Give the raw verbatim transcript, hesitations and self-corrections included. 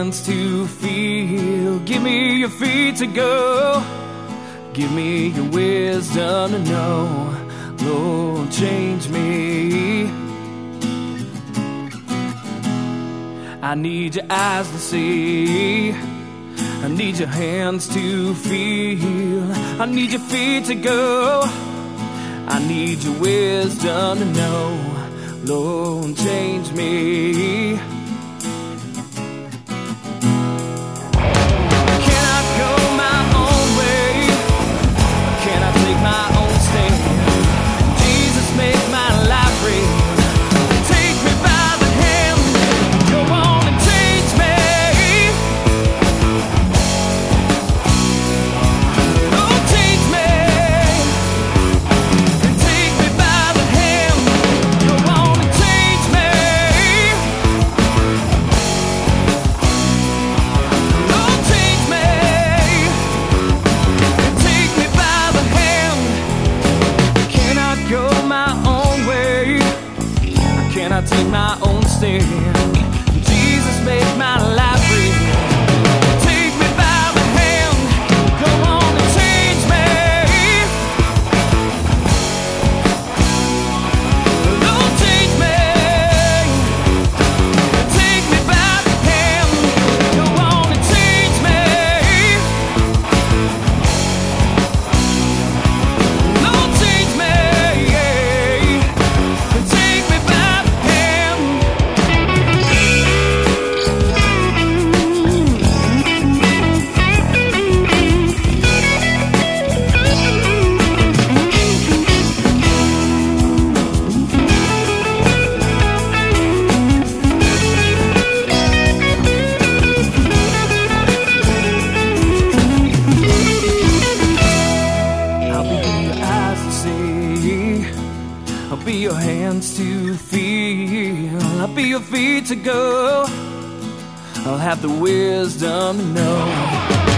hands to feel. Give me your feet to go. Give me your wisdom to know. Lord, change me. I need your eyes to see. I need your hands to feel. I need your feet to go. I need your wisdom to know. Lord, change me. Can I go my own way? Can I take my own stand? Jesus, make my life real. Take me by the hand. Go on and change me. Oh, change me. And take me by the hand. Go on and change me. Oh, change me. And take me by the hand. Can I go my own way? Can I take my own stand? Jesus, make my life real. Take me by the hand. Go on and change me. Lord, change me. Take me by the hand. Go on and change me. Lord, change me. Take me by the hand. I'll be your eyes to see. I'll be your hands to feel. I'll be your feet to go. I'll have the wisdom to know.